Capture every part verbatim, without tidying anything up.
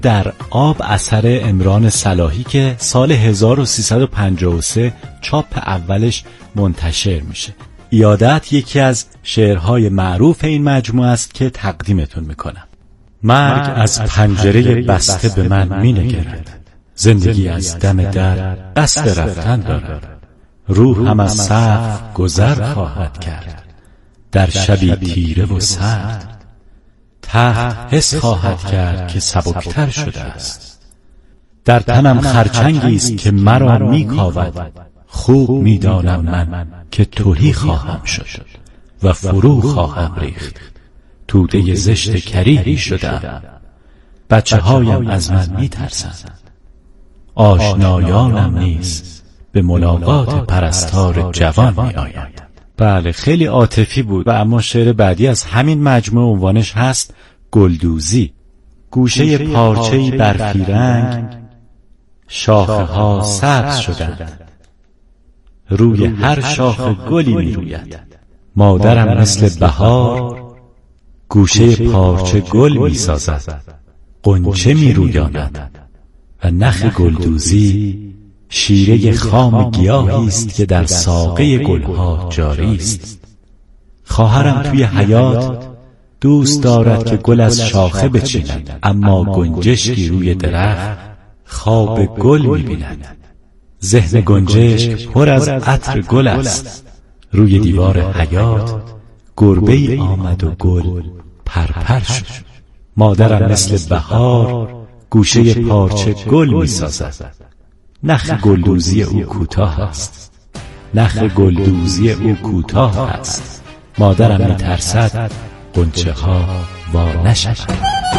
در آب اثر عمران صلاحی که سال هزار و سیصد و پنجاه و سه چاپ اولش منتشر میشه. ایادت یکی از شعرهای معروف این مجموعه است که تقدیمتون میکنم. مرگ از پنجره بسته به من مینگرد، زندگی از دم در قصد رفتن دارد. روح هم از سقف گذر خواهد کرد، در شبی تیره و سرد. تخت حس خواهد کرد که سبکتر شده است. در تنم خرچنگی است که مرا میکاود، خوب میدانم من که تهی خواهم شد و فرو خواهم ریخت. توده زشت کریهی شدم، بچه هایم از من میترسند. آشنایانم نیز به ملاقات پرستار جوان می آید. بله، خیلی عاطفی بود. و اما شعر بعدی از همین مجموعه عنوانش هست گلدوزی. گوشه پارچه‌ای برفی رنگ، شاخه ها سبز شدند، روی هر شاخه گلی می روید. مادرم مثل بهار گوشه پارچه گل می سازد، غنچه می رویاند و نخ گلدوزی شیره خام گیاهی است که در ساقه گلها جاری است. خواهرم توی حیات دوست دارد که گل از شاخه بچیند، اما گنجشکی روی درخت خواب گل می‌بیند. ذهن گنجشک پر از عطر گل است. روی دیوار حیات گربه‌ای آمد و گل پرپر شد. مادرم مثل بهار گوشه پارچه گل می‌سازد. نخ گلدوزی او کوتاه است، نخ گلدوزی او کوتاه است. مادرم می‌ترسد غنچه ها وا نشود.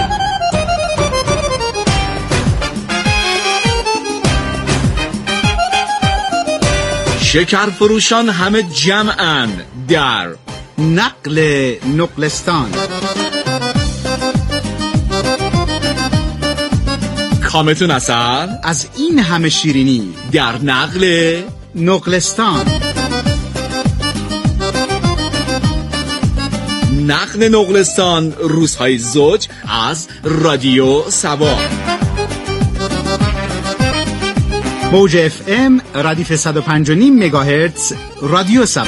شکر فروشان همه جمعن در نقل نقلستان. کامتون اثر از این همه شیرینی در نقل نقلستان. نقل نقلستان روزهای زوج از رادیو سبا. موج اف ام ردیف صد و پنج و نیم مگاهرتز رادیو سبا.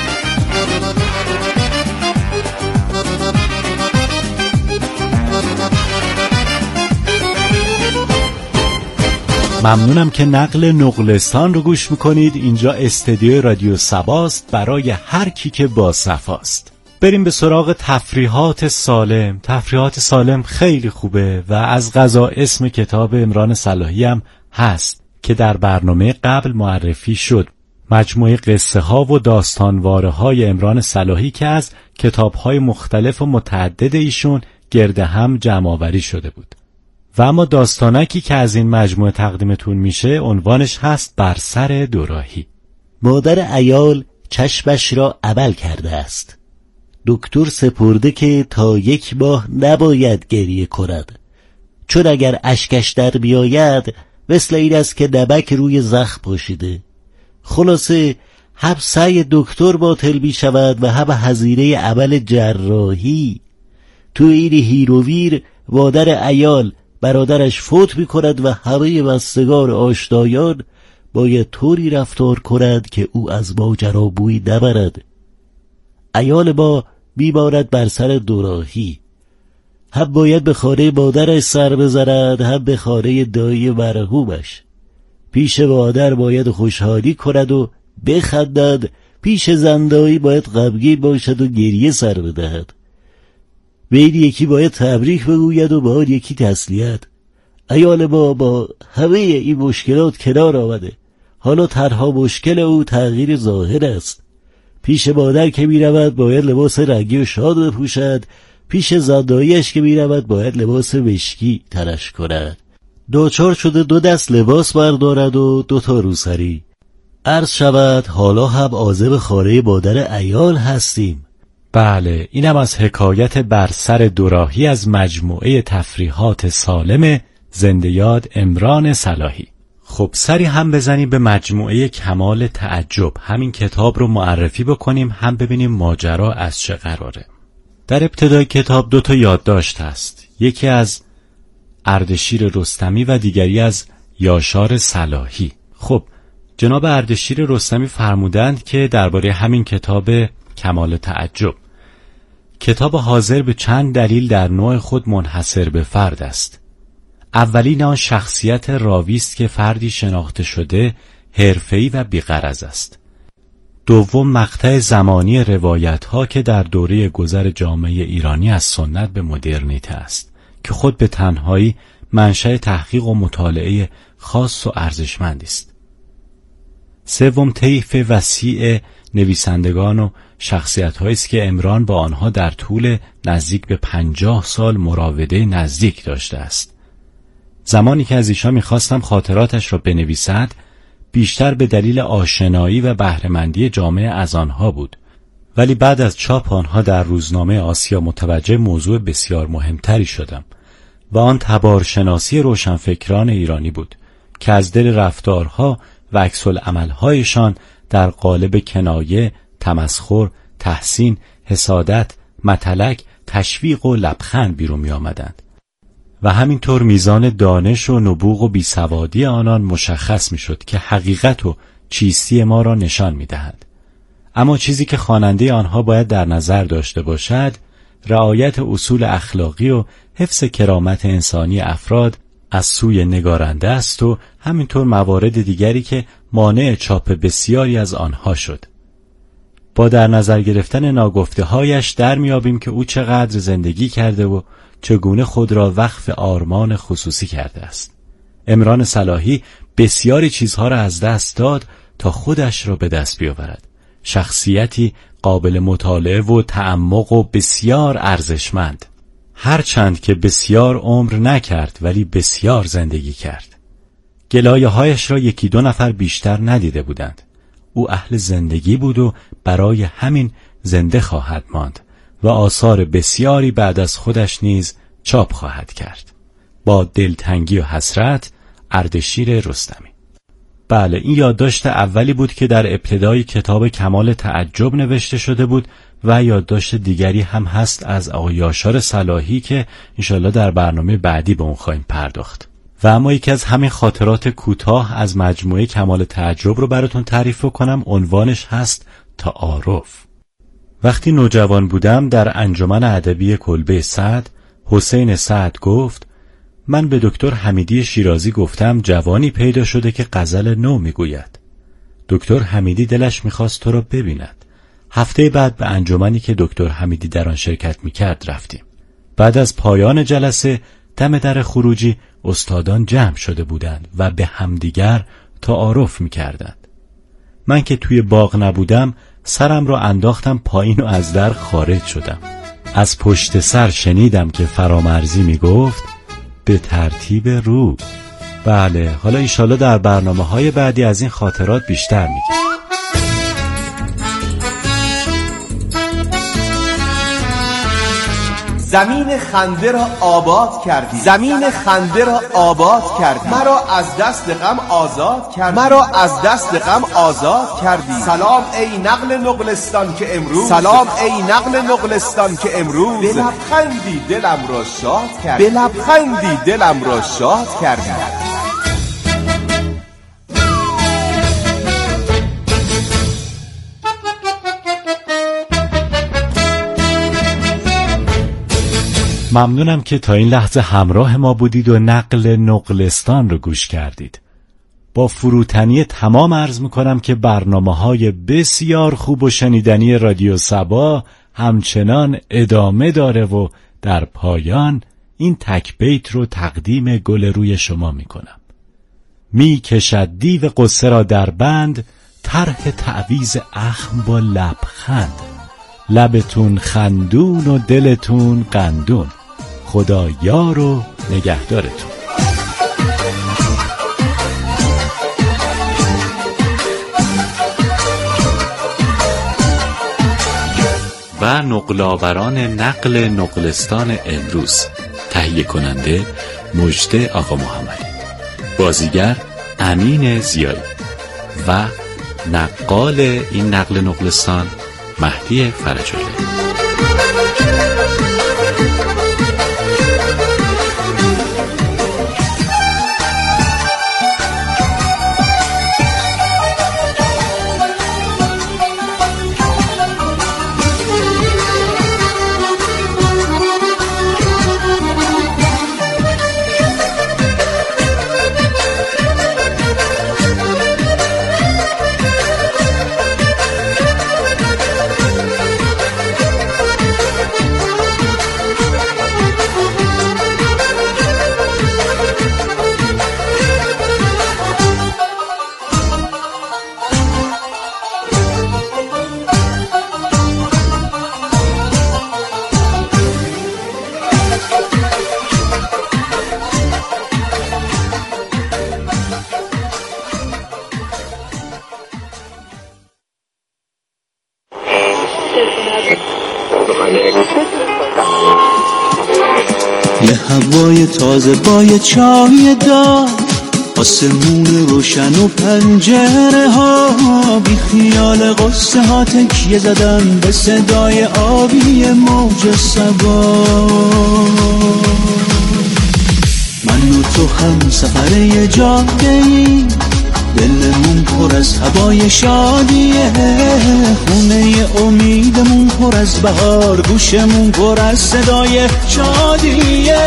ممنونم که نقل نقلستان رو گوش میکنید. اینجا استدیو رادیو سباست برای هر کی که با صفاست. بریم به سراغ تفریحات سالم. تفریحات سالم خیلی خوبه و از قضا اسم کتاب عمران صلاحی هم هست که در برنامه قبل معرفی شد. مجموعه قصه ها و داستانواره های عمران صلاحی که از کتاب های مختلف و متعدد ایشون گرد هم جمع آوری شده بود. و اما داستانکی که از این مجموعه تقدیمتون میشه عنوانش هست بر سر دوراهی. مادر عیال چشمش را عمل کرده است. دکتر سپرده که تا یک ماه نباید گریه کند، چون اگر اشکش در بیاید مثل این است که نمک روی زخم پاشیده. خلاصه هم سعی دکتر باطل می شود و هم هزینه عمل جراحی. تو این هیروویر مادر عیال برادرش فوت می کند و همه بستگان آشنایان باید طوری رفتار کند که او از ماجرا بوی نبرد. عیال ما بیمارد بر سر دوراهی. هم باید به خانه مادرش سر بزند، هم به خانه دایی مرحومش. پیش مادر باید خوشحالی کند و بخندد، پیش زندایی باید غمگین باشد و گریه سر بدهد. به این یکی باید تبریک بگوید و با آن یکی تسلیت. عیال ما با همه این مشکلات کنار آمده. حالا تنها مشکل او تغییر ظاهر است. پیش مادر که می رود باید لباس رنگی و شاد بپوشد، پیش زنداییش که می رود باید لباس مشکی تنش کند. دوچار شده دو دست لباس بردارد و دو تا روسری. عرض شود حالا هم عازم خانه مادر عیال هستیم. بله، اینم از حکایت بر سر دوراهی از مجموعه تفریحات سالم زنده یاد عمران صلاحی. خب سری هم بزنیم به مجموعه کمال تعجب. همین کتاب رو معرفی بکنیم، هم ببینیم ماجرا از چه قراره. در ابتدای کتاب دو تا یادداشت هست. یکی از اردشیر رستمی و دیگری از یاشار صلاحی. خب جناب اردشیر رستمی فرمودند که درباره همین کتاب کمال تعجب، کتاب حاضر به چند دلیل در نوع خود منحصر به فرد است. اولین آن شخصیت راوی است که فردی شناخته شده، حرفه‌ای و بی‌غرض است. دوم مقطع زمانی روایت‌ها که در دوره گذر جامعه ایرانی از سنت به مدرنیته است که خود به تنهایی منشأ تحقیق و مطالعه خاص و ارزشمندی است. سوم طیف وسیع نویسندگان و شخصیت‌هایی است که عمران با آنها در طول نزدیک به پنجاه سال مراوده نزدیک داشته است. زمانی که از ایشان می‌خواستم خاطراتش را بنویسد، بیشتر به دلیل آشنایی و بهره‌مندی جامعه از آنها بود، ولی بعد از چاپ آنها در روزنامه آسیا متوجه موضوع بسیار مهمتری شدم و آن تبارشناسی روشنفکران ایرانی بود که از دل رفتارها و عکس‌العمل‌هایشان در قالب کنایه، تمسخر، تحسین، حسادت، متلک، تشویق و لبخند بیرون می آمدند و همینطور میزان دانش و نبوغ و بیسوادی آنان مشخص می شد که حقیقت و چیستی ما را نشان می دهد. اما چیزی که خواننده آنها باید در نظر داشته باشد، رعایت اصول اخلاقی و حفظ کرامت انسانی افراد از سوی نگارنده است و همینطور موارد دیگری که مانع چاپ بسیاری از آنها شد. با در نظر گرفتن ناگفته هایش در میابیم که او چقدر زندگی کرده و چگونه خود را وقف آرمان خصوصی کرده است. عمران صلاحی بسیاری چیزها را از دست داد تا خودش را به دست بیاورد. شخصیتی قابل مطالعه و تعمق و بسیار ارزشمند. هرچند که بسیار عمر نکرد ولی بسیار زندگی کرد. گلایه هایش را یکی دو نفر بیشتر ندیده بودند. او اهل زندگی بود و برای همین زنده خواهد ماند و آثار بسیاری بعد از خودش نیز چاپ خواهد کرد. با دلتنگی و حسرت، اردشیر رستمی. بله، این یادداشت اولی بود که در ابتدای کتاب کمال تعجب نوشته شده بود و یادداشت دیگری هم هست از آقای یاشار صلاحی که انشالله در برنامه بعدی به اون خواهیم پرداخت. و اما یکی از همین خاطرات کوتاه از مجموعه کمال تعجب رو براتون تعریف کنم. عنوانش هست تعارف. وقتی نوجوان بودم در انجمن ادبی کلبه سعد، حسین سعد گفت من به دکتر حمیدی شیرازی گفتم جوانی پیدا شده که غزل نو میگوید. دکتر حمیدی دلش میخواست تو را ببیند. هفته بعد به انجمنی که دکتر حمیدی در آن شرکت میکرد رفتیم. بعد از پایان جلسه دم در خروجی استادان جمع شده بودند و به همدیگر تعارف میکردند. من که توی باغ نبودم سرم را انداختم پایین و از در خارج شدم. از پشت سر شنیدم که فرامرزی میگفت به ترتیب رو. بله، حالا انشالله در برنامه های بعدی از این خاطرات بیشتر میگم. زمین خنده را آباد کردی، زمین خنده را آباد کردی، مرا از دست غم آزاد کردی، مرا از دست غم آزاد کردی. سلام ای نقل نقلستان که امروز، سلام ای نقل نقلستان که امروز به لبخندی دلم را شاد کردی، به لبخندی دلم را شاد کردی. ممنونم که تا این لحظه همراه ما بودید و نقل نقلستان رو گوش کردید. با فروتنی تمام عرض میکنم که برنامه‌های بسیار خوب و شنیدنی رادیو صبا همچنان ادامه داره و در پایان این تک بیت رو تقدیم گل روی شما میکنم. می کشد دیو قصه را در بند، طرح تعویذ اخم با لبخند. لبتون خندون و دلتون قندون، خدا یار و نگهدارتون. و نقل‌آوران نقل نقلستان امروز. تهیه کننده مجده آقا محمدی، بازیگر امین زیایی و نقال این نقل نقلستان مهدی فرج‌الله. تازه با یه چای دار، آسمون روشن و پنجره ها، بی خیال قصه ها تکیه زدن به صدای آبی موج صبا. من و تو هم سفر یه جاده‌ای، دلمون پر از هوای شادیه، خونه امیدمون پر از بهار، گوشمون پر از صدای شادیه.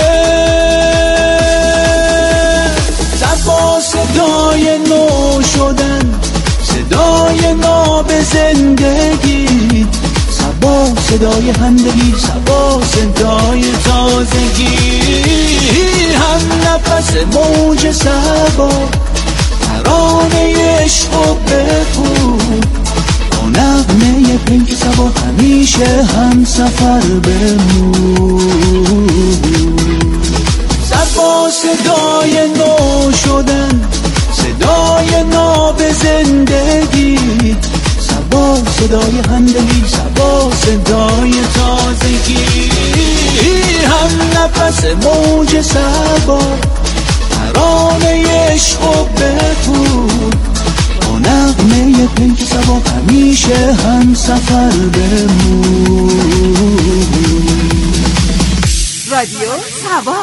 با صدای نو شدن، صدای ناب زندگی، صبا صدای همدلی، صبا صدای تازگی، هم نفس موج صبا، ترانه عشق و بخون، با نغمه پیک صبا همیشه هم سفر بمون. با صدای نو شدن، صدای ناب زندگی، صبا صدای همدلی، صبا صدای تازگی، هم نفس موج صبا، ترانه عشق و بخون، با نغمه پیک صبا همیشه هم سفر بمون. رادیو صبا.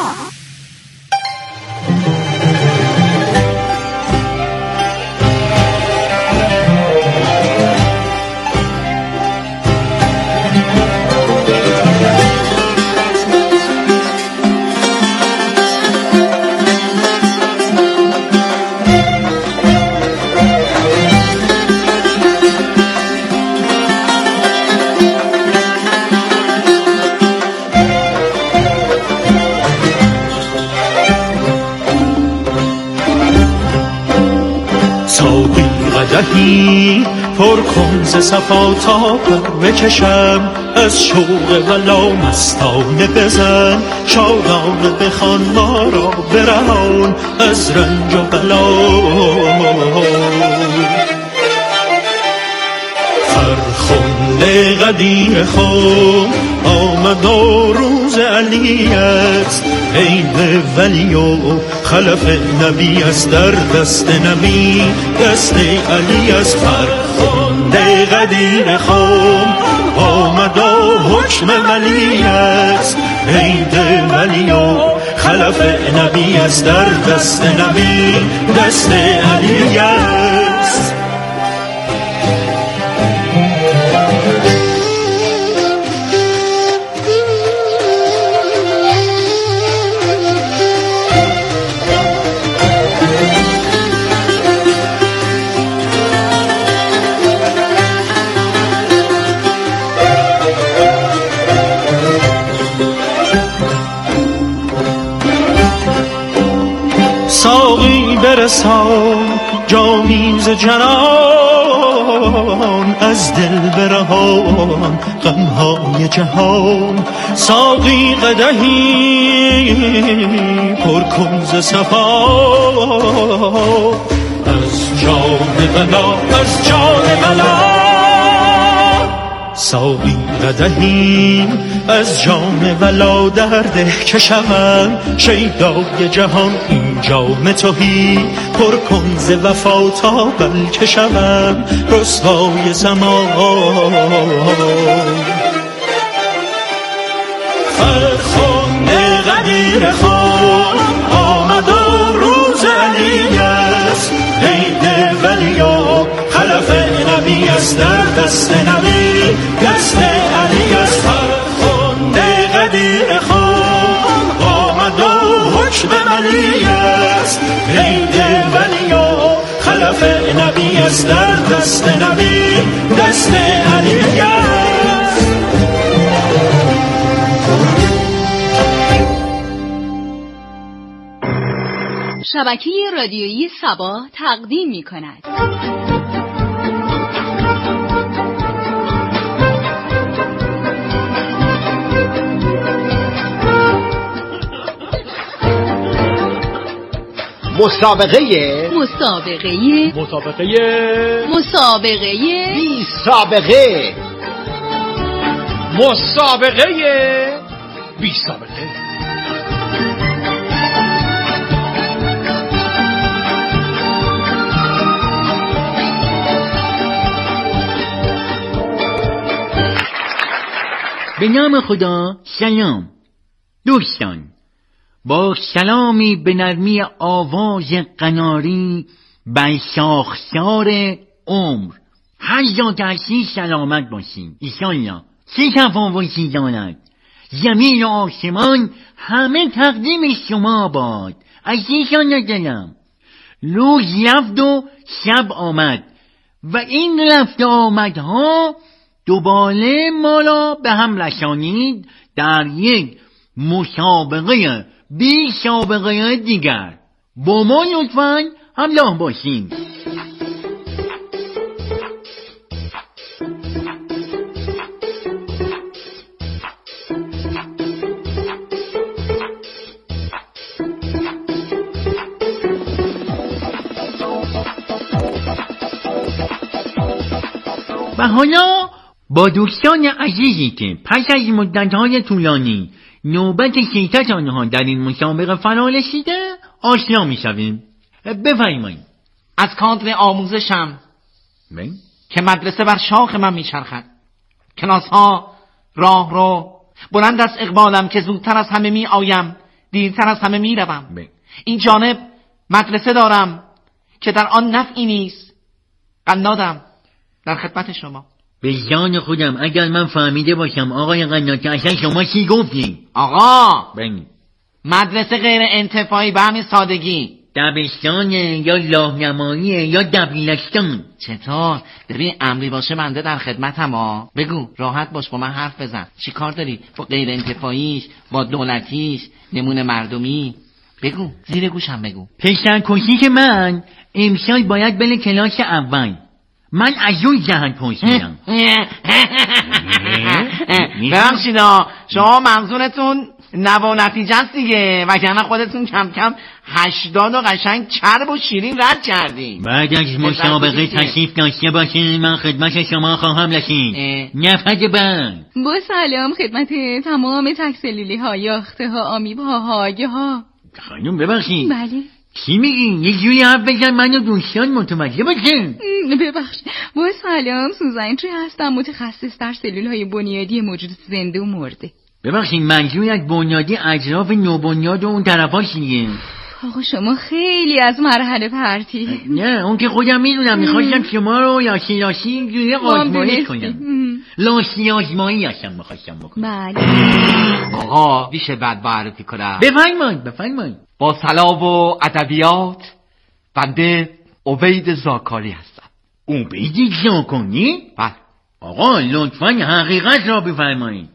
قدحی پر کن ز صفا تا پر بکشم، از شوق ولا مستانه بزن، شادانه بخوان ما را برهان از رنج و بلا. فرخنده قدیر خود آمد و روز علی است، عین ولی و خلف نبی است، در دست نبی دست علی است. فرخنده قدیر خود آمد و حکم ولی است، عین ولی و خلف نبی است، در دست نبی دست علی است. ساقی برسان جامی ز جنان، از دل برهان غمهای جهان. ساقی قدحی پر کن ز صفا، از جام بلا، از جام بلا. ساقی قدحی از جام ولا درده کشم، شیدای جهان این جام تهی پر کن ز وفا تا بل کشم، رسوای زمان. فرخنده قدیر خود آمد و روز علی است، عین ولی و خلف نبی است، در دست نبی دست علی است. فرخنده قدیر خود آمد و حکم ولی است، عین ولی و خلف نبی است، در دست نبی دست علی است. شبکه رادیویی صبا تقدیم می کند مسابقه مسابقه مسابقه مسابقه بی سابقه مسابقه بی سابقه. به نام خدا. سلام دوستان، با سلامی به نرمی آواز قناری بر ساختار عمر، هر جا که هستی سلامت باشید ایشالله. چه تفاوتی دارد؟ زمین و آسمان همه تقدیم شما باد عزیزان دلم. روز رفت و شب آمد و این رفت آمدها دوباره ما را به هم رسانید در یک مسابقه بی سابقه دیگر. با ما لطفاً همراه باشید. و حالا با دوستان عزیزی که پس از مدت‌های طولانی نوبت شرکت آنها در این مسابقه فرا رسیده آشنا می‌شویم. بفرمایید. از کادر آموزشم بله که مدرسه بر شاخ من میچرخد، کلاس‌ها، راه رو بلند از اقبالم که زودتر از همه می آیم، دیرتر از همه می روم. بله. این جانب مدرسه دارم که در آن نفعی نیست. قنادم در خدمت شما. به جان خودم اگر من فهمیده باشم آقای قناد که اصلا شما چی گفتین؟ آقا بله مدرسه غیر انتفاعی به همین سادگی. دبستان یا راهنمایی یا دبیرستان. چطور؟ ببین امری باشه منده در خدمتم ها. بگو راحت باش با من حرف بزن. چی کار داری؟ با غیر انتفاعیش، با دولتیش، نمونه مردمی؟ بگو زیر گوشم بگو. پسر کشی که من امسال باید بله کلاس اول. من از اون جهت پرسیدم. ببخشید شما منظورتون نوا نتیجه است دیگه، وگرنه خودتون کم کم هشتاد و قشنگ چرب و شیرین رد کردیم. بعد از مسابقه تشریف داشته باشین من خدمت شما خواهم رسید. نفت بند. با سلام خدمت تمام تکسلیلی ها، یاخته ها، آمیب ها، هاگه ها. خانم ببخشید. بله چی میگین؟ یه جوری حرف بزن منو دوستان متوجه باشین. ببخشید. با سلام سوزن چی هستم، متخصص در سلول های بنیادی موجود زنده و مرده. ببخشید منظور از بنیادی اجراف نوبنیاد و اون طرفاش دیگه. آقا شما خیلی از مرحله پرتی. نه اون که خودم میدونم، میخواستم شما رو یاسی یاسی اینجوری آزمایی کنم. لاسی آزمایی هستم میخواستم بکنم. بله. آقا میشه بعد معرفی کنم؟ بفرمایید بفرمایید. با سلام و ادبیات بنده عبید زاکاری هستم. عبید زاکاری؟ بله. آقا لطفاً حقیقت را بفرمایید.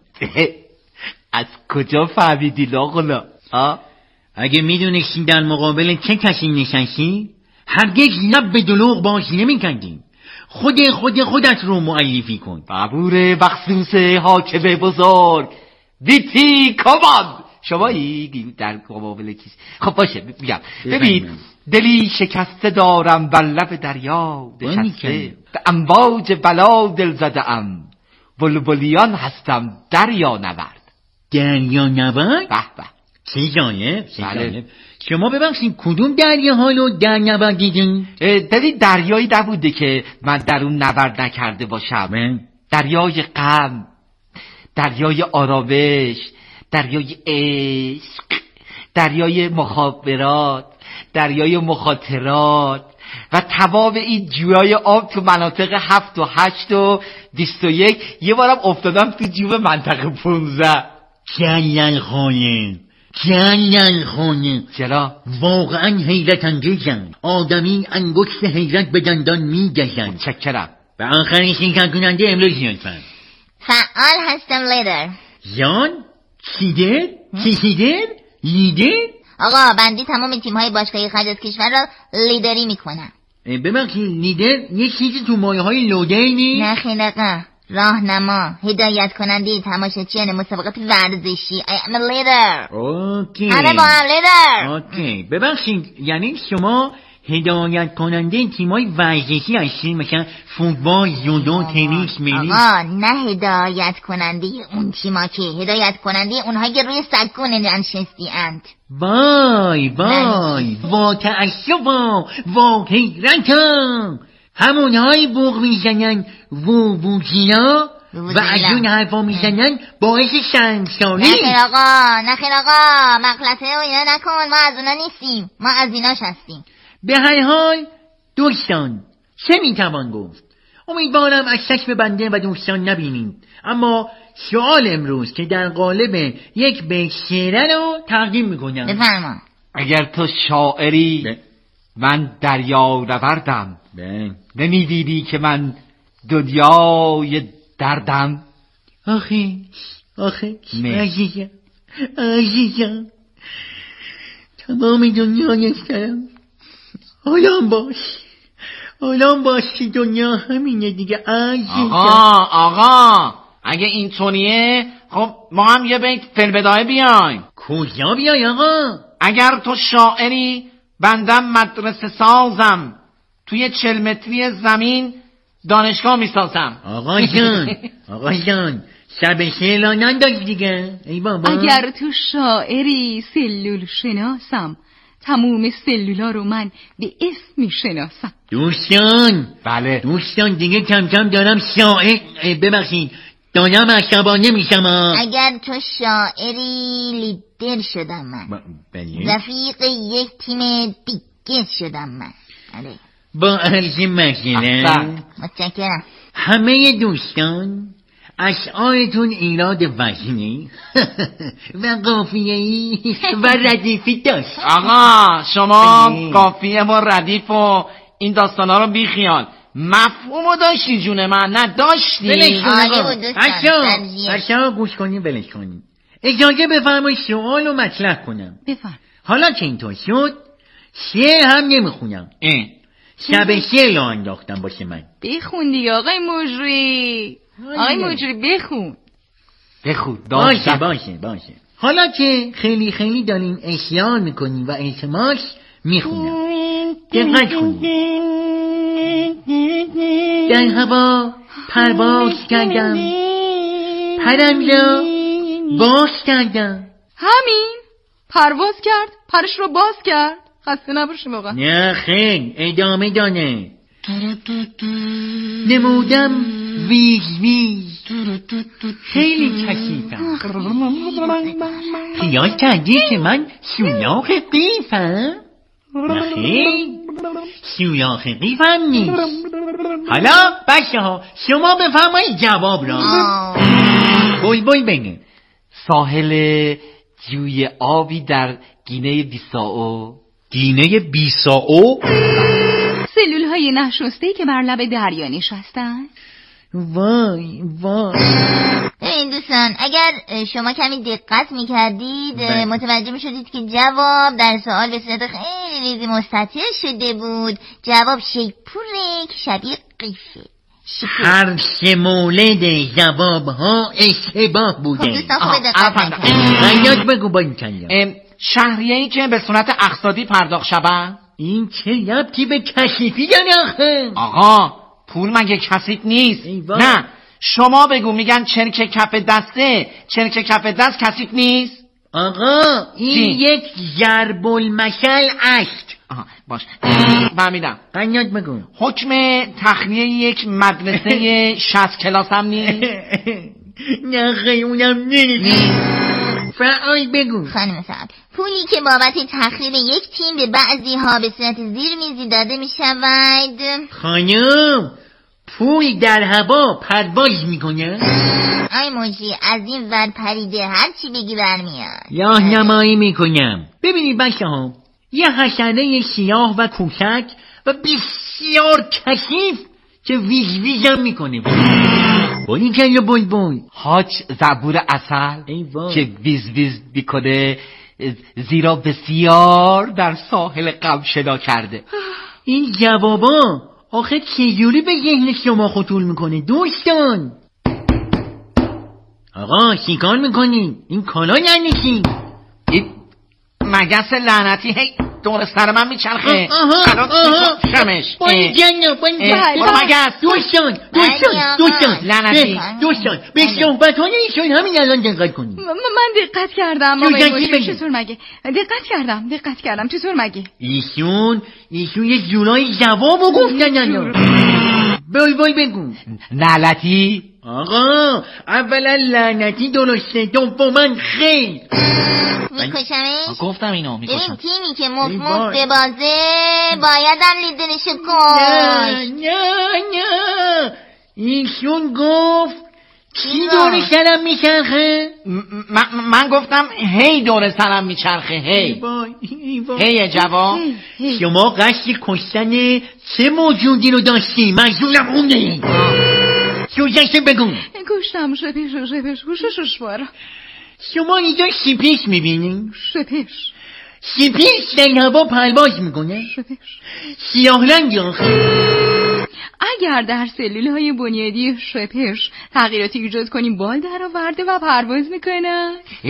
از کجا فهمیدی لاغلا؟ اگه میدونستی در مقابل چه کسی نشستی هرگز لب به دروغ باز نمی‌کردی. خود خود خودت رو معرفی کن. بابور بخصوص حاکم بزرگ بیتی کاماد شمایی در مقابل کسی. خب باشه بگم. ببین دلی شکسته دارم بر لب دریا نشسته، به امواج بلا دل زده ام، بلبلیان هستم دریا نورد. دریا نورد؟ به به چه جالب چه جالب. شما ببخشید کدوم دریا رو در نورد دیدین؟ دلی دریایی نبوده که من در اون نورد نکرده باشم. من. دریای غم، دریای آرامش، دریای عشق، دریای مخابرات، دریای مخاطرات و تمام این جویای آب تو مناطق هفت و هشت و بیست و یک. یه بارم افتادم تو جوب منطقه پونزه. جلل خانه جلل خانه چرا؟ واقعا حیرت انگیزم. آدمی انگشت حیرت به دندان میگشن. چکرم. و آخرین شرکت کننده امروز لطفاً. فعال هستم لیدر. جان؟ سیدر؟ سیدر؟ لیدر؟ آقا بندی تمام تیم‌های باشگاهی خارج از کشور را لیدری میکنم. ببخشید لیدر یه چیزی تو مایه های لودری نیست؟ نه خیلقه، راهنما، هدایت کننده تماشاچیان مسابقات ورزشی. I am a leader. اوکی. همه با هم لیدر. اوکی. ببخشید یعنی شما هدایت کننده تیمای ورزشی هستین، مثلا فوتبال، جودو، تنیس، ملی؟ آقا نه هدایت کننده اون تیما که هدایت کننده اونهایی که روی سکون ننشستی اند. وای وای وا تعصبا وا حیرتم. همونهایی بوق میزنن وو بوزینا و از اون حرفا میزنن باعث شرمساری. نخیر آقا نخیر آقا مغلطه و اینا نکن، ما از اونا نیستیم، ما از ایناش هستیم. به هر حال دوستان چه میتوان گفت؟ امیدوارم از چشم بنده و دوستان نبینیم، اما سوال امروز که در قالب یک بیت شعره رو تقدیم میکنم. بفرما. اگر تو شاعری به. من دریا روردم، نمیدیدی که من دنیای دردم. آخه آخه عزیزم عزیزم تمام دنیای دردم. حالا باش حالا باش که دنیا همینه دیگه عزیزم. آقا آقا اگه اینطوریه خب ما هم یه بیت فی‌البداهه بیایم. کجا بیای آقا؟ اگر تو شاعری بندم مدرسه سازم، توی چل متری زمین دانشگاه میسازم. آقا جان آقا جان شب شعلا ننداز دیگه. ای بابا اگر تو شاعری سلول شناسم، تموم سلولا رو من به اسم میشناسم. دوستان بله دوستان دیگه کم کم دارم شاعر ببخشید دارم عصبانه میشم. اگر تو شاعری لیدر شدم من، بله رفیق یک تیم دیگه شدم من. بله با عرض مسئله متشکرم. همه دوستان اشعارتون ایراد وزنی و قافیه‌ای و ردیفی داشت. آقا شما قافیه و ردیف و این داستانا رو بیخیال، مفهومو داشتی جون من نداشتی. بلش کن اشعار گوش کنی بلش کنی. اجازه بفرمایید سوال رو مطرح کنم. بفرم. حالا که اینطور شد شعر هم نمیخونم، شب شعر رو انداختم باشه من. بخون دیگه آقای مجری، آقای مجری بخون بخون. باشه باشه باشه حالا که خیلی خیلی داریم اشیار میکنیم و التماس میخونم، دقت کنیم. در هوا پرواز کردم، پرم را باز کردم. همین پرواز کرد، پرش رو باز کرد. خسته نباشی واقعا. نه خیلی ادامه دانه. نمودم ویز ویز، خیلی کثیفم. خیال کردی که من سولاخ قیفم؟ نخیر سولاخ قیفم نیست. حالا بچه ها شما بفرمایید جواب را. بول بول بگه. ساحل جوی آبی در گینه بیسائو. گینه بیسائو؟ سلول های نشسته‌ای که بر لب دریا نشستن. وای وای. این دوستان اگر شما کمی دقت میکردید متوجه میشدید که جواب در سوال به صورت خیلی ریزی مستطیل شده بود. جواب شیپوره که شبیه قیفه. هر سه مولد جواب ها اشتباه بوده. خب دوستان خوب دقت کنید. یاد بگو با این کنیم. شهریه‌ای که به صورت اقتصادی پرداخت شود. این چه ربطی به کثیفی داره آخه؟ آقا پول مگه کثیف نیست؟ نه شما بگو. میگن چرک کف دسته، چرک کف دست کثیف نیست. آقا این یک ضرب المثل است. آها باش فهمیدم. قنیات بگو. حکم تخلیه یک مدرسه شصت کلاس هم نیست. نه خیلی اونم نیست. فعال بگو. خانم سعد پولی که بابت تخلیه یک تیم به بعضی ها به صورت زیرمیزی داده می شود. خانم پول در هوا پرواز میکنه؟ آی موجی از این ور پریده هر چی بگی برمیاد. یا نمایی میکنم. ببینید بچه ها یه حشره سیاه و کوچک و بسیار کثیف که ویز ویزم میکنه. بایی که یا بای بای حاج زبور اصل که ویز ویز میکنه زیرا بسیار در ساحل غم شنا کرده. این جوابا آخه چجوری به ذهن شما خطور میکنه دوستان؟ آقا چیکار میکنین؟ این کالا یعنی چی؟ این مگس لعنتی هی دور سر من میچرخه. الان میکشمش. بایی جنه بایی جنه مگس دوستان دوستان دوستان لعنتی دوستان به صحبت های ایشون همین الان دقت کنین. من دقت کردم آقای مجری. چطور مگه؟ دقت کردم دقت کردم چطور مگه؟ ایشون ایشون یه جورای جوابو گفتن الان. بای بای بگو. نعلتی آقا اولا لعنتی درسته، دوما خیر. میکشمش؟ گفتم اینو ببین میکشم. تیمی که مفت مفت ببازه باید هم لیدرشو کش. نه نه نه ایشون گفت کی دور سرم میچرخه؟ من گفتم هی دور سرم میچرخه. هی هی جواب. شما قصد کشتن چه موجودی رو داشتی؟ منظورم اونه. سوزش بگو. گوشتم شپش و شپش گوشش بارا. شما اینجا شیپیش میبینین؟ شپش شیپیش در هوا پرواز میکنه؟ شپش سیاه رنگ آخه. اگر در سلول های بنیادی شپش تغییراتی ایجاد کنیم بال در آورده و پرواز میکنه.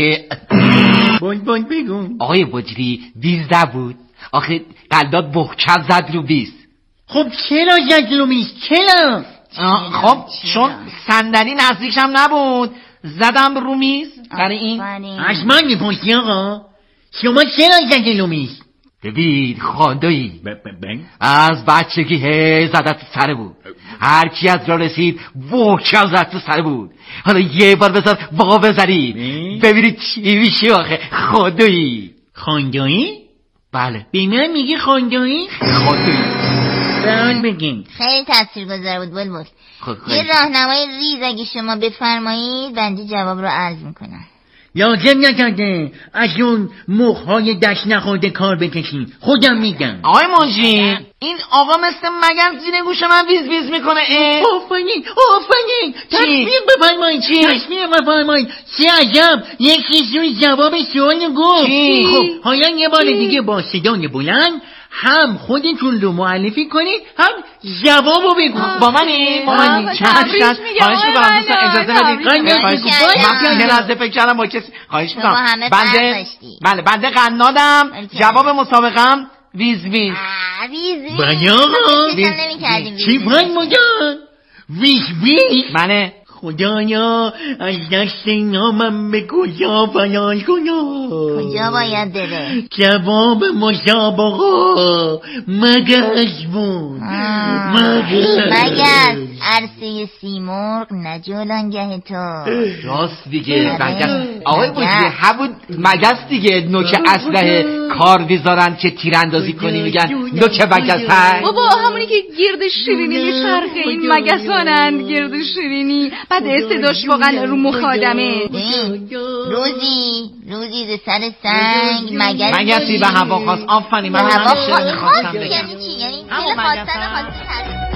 باید باید بگو. آقای بجری ویز نبود آخه قلداد بخچب زد رو ویز. خب چرا زد رو ویز؟ چرا؟ خب چون صندلی نزدیکشم نبود زدم رو میز. برای این از من میپرسی آقا شما چرا زد رو میز؟ ببین خاندایی از بچگی هی زدت تو سره بود، هر کی از را رسید وحکم زد تو سره بود. حالا یه بار بذار با بذاری ببینید چی میشه آخه. خاندایی. خاندایی؟ بله. به من میگی خاندایی؟ خاندایی. برای بگین. خیلی تاثیرگذار بود بلبل. یه راهنمای ریز اگه شما بفرمایید بنده جواب رو عرض میکنم. لازم نکرده از اون مخهای دست نخورده کار بکشین، خودم میگم. آقای منجی این آقا مثل مگر زیر گوش من ویز ویز میکنه. آفرین آفرین تصویر بفرمایید. چی؟ تصویر بفرمایید. چه عجب یک چیزی جواب سوال گفت. خب حالا یه بار دیگه با صدای بلند هم خودتون رو معرفی کنید هم جوابو بگو. با منی؟ با منی؟ چشم چشم خواهش میکنم دوستان اجازه بدید. من یه لحظه فکر کردم با کسی. خواهش میکنم بنده بله بنده قنادم. جواب مسابقم ویز ویز. ویز ویز ویز چی فرمودن؟ ویز ویز منه. خدایا از دست نامم به کجا بیان کنم؟ کجا باید بره؟ جواب مسابقه مگس بود. مگس مگس عرصه سیمرغ نجولانگه تو. راست دیگه مگس. آقای بوجی همون مگس دیگه نوک اسلحه کار بیزارن که تیراندازی کنی میگن نوک مگس هست. بابا همونی که گرد شیرینی میچرخه این مگسانند. گرد شیرینی بعد استداش واقعا رو مخادمه. روزی روزی ز سر سنگ مگسی مگسی به هوا خواست. آفرین من همیشه میخواستم بگم. یعنی چی؟ یعنی خواستن خواستن